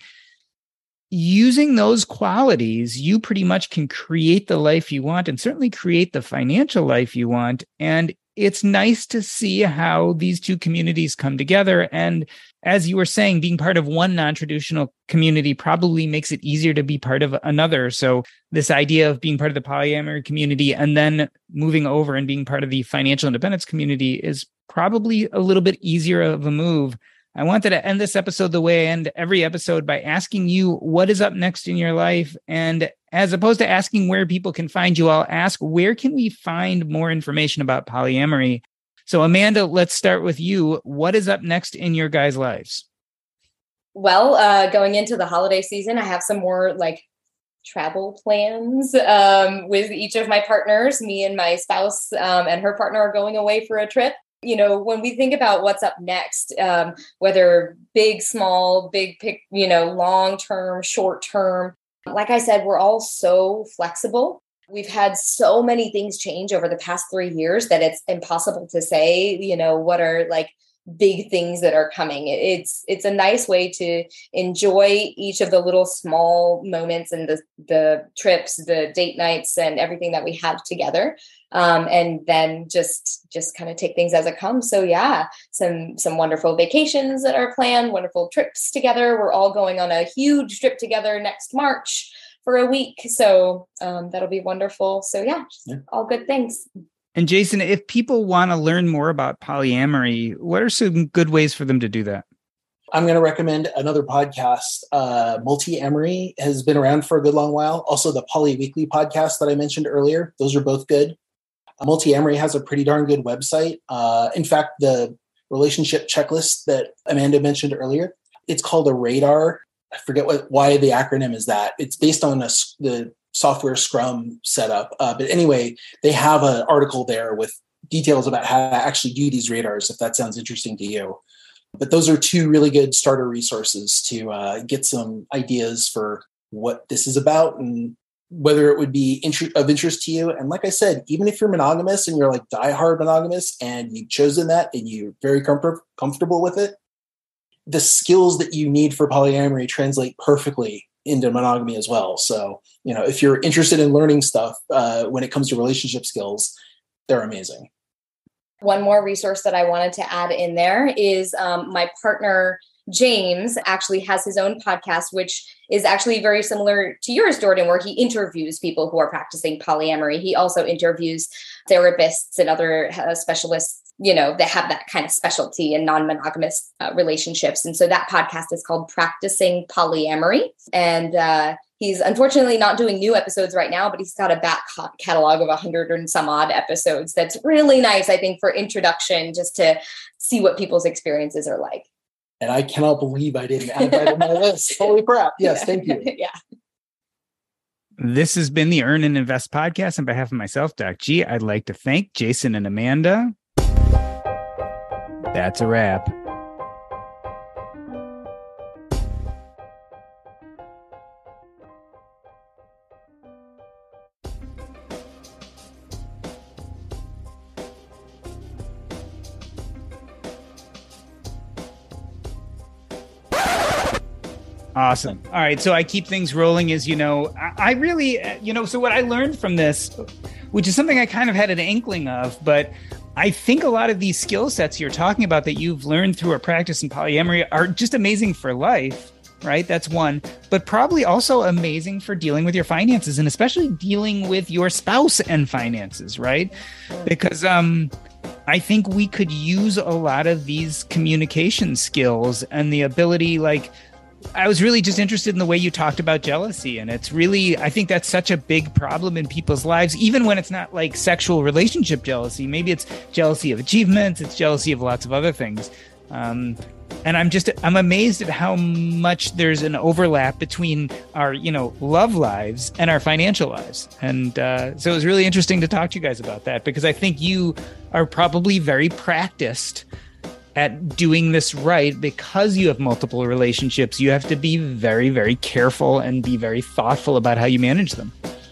Speaker 4: Using those qualities, you pretty much can create the life you want, and certainly create the financial life you want. And it's nice to see how these two communities come together. And as you were saying, being part of one non-traditional community probably makes it easier to be part of another. So this idea of being part of the polyamory community and then moving over and being part of the financial independence community is probably a little bit easier of a move. I wanted to end this episode the way I end every episode, by asking you what is up next in your life. And as opposed to asking where people can find you, I'll ask, where can we find more information about polyamory? So Amanda, let's start with you. What is up next in your guys' lives?
Speaker 5: Well, uh, going into the holiday season, I have some more like travel plans um, with each of my partners. Me and my spouse um, and her partner are going away for a trip. You know, when we think about what's up next, um, whether big, small, big, pic, you know, long term, short term, like I said, we're all so flexible. We've had so many things change over the past three years that it's impossible to say, you know, what are like big things that are coming. It's it's a nice way to enjoy each of the little small moments and the the trips, the date nights, and everything that we have together, um, and then just just kind of take things as it comes. So yeah, some some wonderful vacations that are planned, wonderful trips together. We're all going on a huge trip together next March for a week, so um, that'll be wonderful. So yeah, yeah, all good things.
Speaker 4: And Jason, if people want to learn more about polyamory, what are some good ways for them to do that?
Speaker 6: I'm going to recommend another podcast. Uh, Multi-Amory has been around for a good long while. Also, the Poly Weekly podcast that I mentioned earlier. Those are both good. Uh, Multi-Amory has a pretty darn good website. Uh, in fact, the relationship checklist that Amanda mentioned earlier, it's called a radar. I forget what why the acronym is that. It's based on a, the software Scrum setup. Uh, but anyway, they have an article there with details about how to actually do these radars, if that sounds interesting to you. But those are two really good starter resources to uh, get some ideas for what this is about and whether it would be int- of interest to you. And like I said, even if you're monogamous and you're like diehard monogamous and you've chosen that and you're very com- comfortable with it, the skills that you need for polyamory translate perfectly into monogamy as well. So, you know, if you're interested in learning stuff uh, when it comes to relationship skills, they're amazing.
Speaker 5: One more resource that I wanted to add in there is um, my partner, James, actually has his own podcast, which is actually very similar to yours, Jordan, where he interviews people who are practicing polyamory. He also interviews therapists and other uh, specialists, you know, that have that kind of specialty in non-monogamous uh, relationships. And so that podcast is called Practicing Polyamory. And uh, he's unfortunately not doing new episodes right now, but he's got a back catalog of a hundred and some odd episodes. That's really nice, I think, for introduction, just to see what people's experiences are like.
Speaker 6: And I cannot believe I didn't add that on my list. Holy crap. Yes,
Speaker 5: yeah.
Speaker 6: Thank you.
Speaker 5: yeah.
Speaker 4: This has been the Earn and Invest podcast. On behalf of myself, Doc G, I'd like to thank Jason and Amanda. That's a wrap. Awesome. All right. So I keep things rolling as, you know, I, I really, you know, so what I learned from this, which is something I kind of had an inkling of, but I think a lot of these skill sets you're talking about that you've learned through a practice in polyamory are just amazing for life, right? That's one, but probably also amazing for dealing with your finances and especially dealing with your spouse and finances, right? Because um, I think we could use a lot of these communication skills and the ability, like, I was really just interested in the way you talked about jealousy. And it's really, I think that's such a big problem in people's lives, even when it's not like sexual relationship jealousy. Maybe it's jealousy of achievements. It's jealousy of lots of other things. Um, and I'm just, I'm amazed at how much there's an overlap between our, you know, love lives and our financial lives. And uh, so it was really interesting to talk to you guys about that, because I think you are probably very practiced at doing this right. Because you have multiple relationships, you have to be very, very careful and be very thoughtful about how you manage them.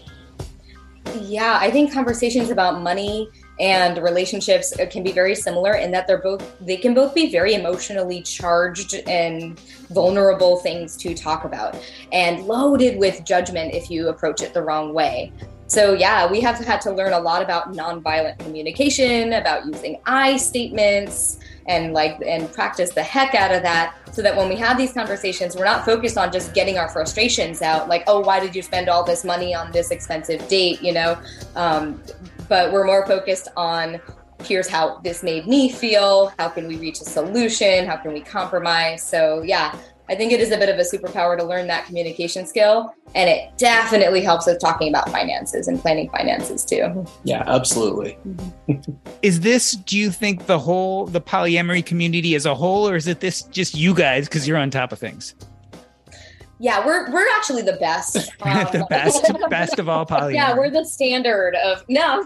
Speaker 5: Yeah, I think conversations about money and relationships can be very similar in that they're both, they can both be very emotionally charged and vulnerable things to talk about, and loaded with judgment if you approach it the wrong way. So yeah, we have had to learn a lot about nonviolent communication, about using I statements, and like and practice the heck out of that, so that when we have these conversations, we're not focused on just getting our frustrations out, like, oh, why did you spend all this money on this expensive date, you know? Um, but we're more focused on, here's how this made me feel. How can we reach a solution? How can we compromise? So yeah, I think it is a bit of a superpower to learn that communication skill. And it definitely helps with talking about finances and planning finances too.
Speaker 6: Yeah, absolutely.
Speaker 4: Is this, do you think, the whole, the polyamory community as a whole, or is it this just you guys because you're on top of things?
Speaker 5: Yeah, we're we're actually the best. Um,
Speaker 4: the best, best of all polyamory.
Speaker 5: Yeah, we're the standard of, no.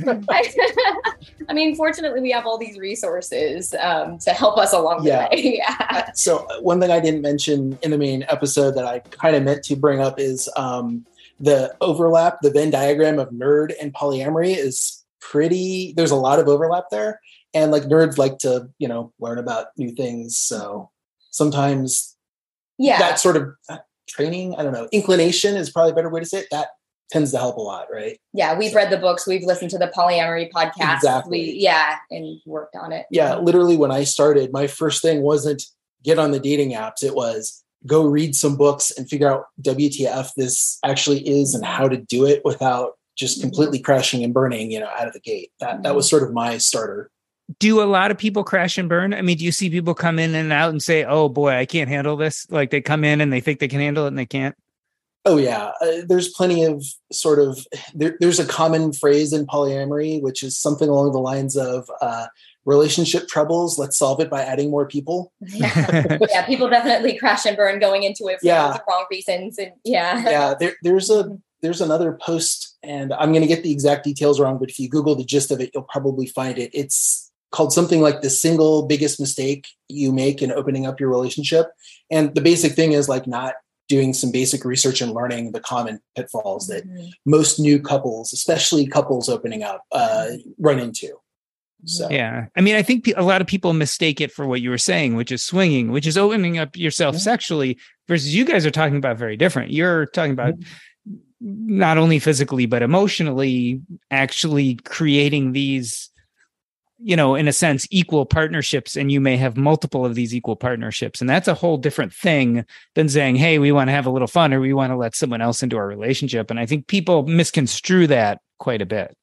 Speaker 5: I mean, fortunately, we have all these resources um, to help us along
Speaker 6: yeah.
Speaker 5: the way. Yeah.
Speaker 6: So one thing I didn't mention in the main episode that I kind of meant to bring up is um, the overlap, the Venn diagram of nerd and polyamory is pretty, there's a lot of overlap there. And like nerds like to, you know, learn about new things. So sometimes
Speaker 5: yeah,
Speaker 6: that sort of uh, training, I don't know, inclination is probably a better way to say it. That tends to help a lot, right?
Speaker 5: Yeah, we've
Speaker 6: so.
Speaker 5: read the books. We've listened to the polyamory podcast.
Speaker 6: Exactly.
Speaker 5: We, yeah, and worked on it.
Speaker 6: Yeah, literally when I started, my first thing wasn't get on the dating apps. It was go read some books and figure out W T F this actually is and how to do it without just completely crashing and burning, you know, out of the gate. That that was sort of my starter.
Speaker 4: Do a lot of people crash and burn? I mean, do you see people come in and out and say, oh boy, I can't handle this? Like they come in and they think they can handle it and they can't?
Speaker 6: Oh yeah. Uh, there's plenty of sort of, there, there's a common phrase in polyamory, which is something along the lines of uh, relationship troubles. Let's solve it by adding more people.
Speaker 5: Yeah, yeah, people definitely crash and burn going into it for
Speaker 6: yeah.
Speaker 5: the wrong reasons. And yeah.
Speaker 6: Yeah. There, there's a, there's another post and I'm going to get the exact details wrong, but if you Google the gist of it, you'll probably find it. It's called something like the single biggest mistake you make in opening up your relationship. And the basic thing is like not doing some basic research and learning the common pitfalls that mm-hmm. most new couples, especially couples opening up, uh, run into. So,
Speaker 4: yeah. I mean, I think a lot of people mistake it for what you were saying, which is swinging, which is opening up yourself yeah. sexually versus you guys are talking about very different. You're talking about mm-hmm. not only physically, but emotionally actually creating these, you know, in a sense, equal partnerships, and you may have multiple of these equal partnerships. And that's a whole different thing than saying, hey, we want to have a little fun or we want to let someone else into our relationship. And I think people misconstrue that quite a bit.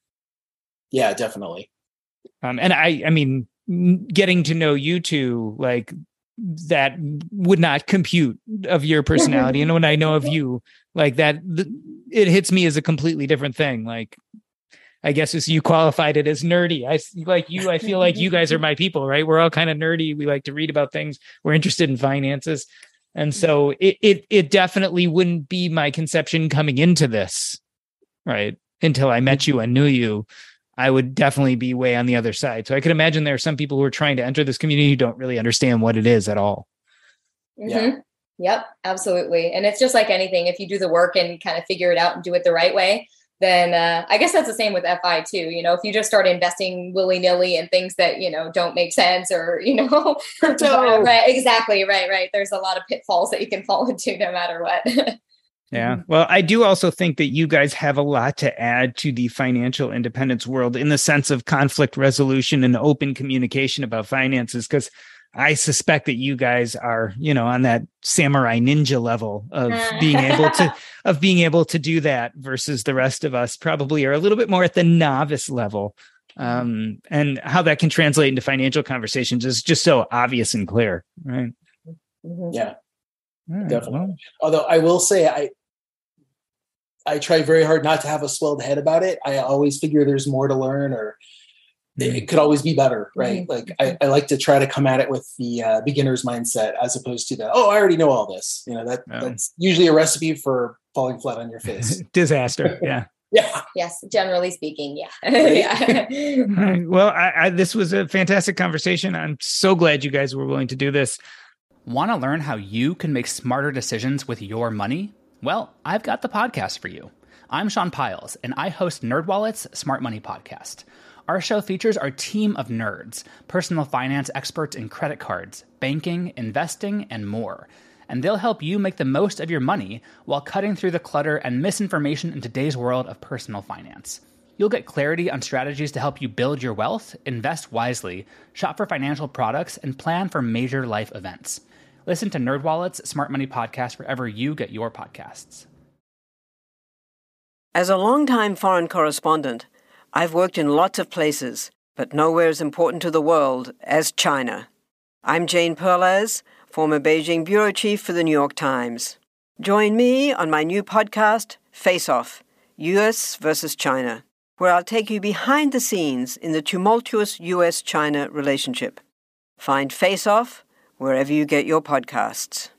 Speaker 6: Yeah, definitely.
Speaker 4: Um, and I, I mean, getting to know you two, like that would not compute of your personality. And when I know of you, like that, th- it hits me as a completely different thing. Like, I guess as you qualified it as nerdy. I like you. I feel like you guys are my people, right? We're all kind of nerdy. We like to read about things. We're interested in finances. And so it, it, it definitely wouldn't be my conception coming into this, right? Until I met you and knew you, I would definitely be way on the other side. So I could imagine there are some people who are trying to enter this community who don't really understand what it is at all.
Speaker 5: Mm-hmm.
Speaker 6: Yeah.
Speaker 5: Yep, absolutely. And it's just like anything. If you do the work and kind of figure it out and do it the right way, then uh, I guess that's the same with F I too. You know, if you just start investing willy-nilly in things that, you know, don't make sense or, you know, right, exactly. Right. Right. There's a lot of pitfalls that you can fall into no matter what.
Speaker 4: Yeah. Well, I do also think that you guys have a lot to add to the financial independence world in the sense of conflict resolution and open communication about finances, because I suspect that you guys are, you know, on that samurai ninja level of being able to of being able to do that versus the rest of us probably are a little bit more at the novice level. Um, and how that can translate into financial conversations is just so obvious and clear, right?
Speaker 6: Yeah,
Speaker 4: right,
Speaker 6: definitely.
Speaker 4: Well.
Speaker 6: Although I will say, I I try very hard not to have a swelled head about it. I always figure there's more to learn, or it could always be better, right? Mm-hmm. Like I, I like to try to come at it with the uh, beginner's mindset as opposed to the, oh, I already know all this. You know, that oh. that's usually a recipe for falling flat on your face.
Speaker 4: Disaster. Yeah.
Speaker 6: Yeah.
Speaker 5: Yes. Generally speaking. Yeah.
Speaker 6: Right?
Speaker 5: yeah.
Speaker 4: Right. Well, I, I, this was a fantastic conversation. I'm so glad you guys were willing to do this.
Speaker 7: Want to learn how you can make smarter decisions with your money? Well, I've got the podcast for you. I'm Sean Piles, and I host NerdWallet's Smart Money Podcast. Our show features our team of nerds, personal finance experts in credit cards, banking, investing, and more. And they'll help you make the most of your money while cutting through the clutter and misinformation in today's world of personal finance. You'll get clarity on strategies to help you build your wealth, invest wisely, shop for financial products, and plan for major life events. Listen to NerdWallet's Smart Money Podcast wherever you get your podcasts.
Speaker 8: As a longtime foreign correspondent, I've worked in lots of places, but nowhere as important to the world as China. I'm Jane Perlez, former Beijing bureau chief for the New York Times. Join me on my new podcast, Face Off, U S versus China, where I'll take you behind the scenes in the tumultuous U S China relationship. Find Face Off wherever you get your podcasts.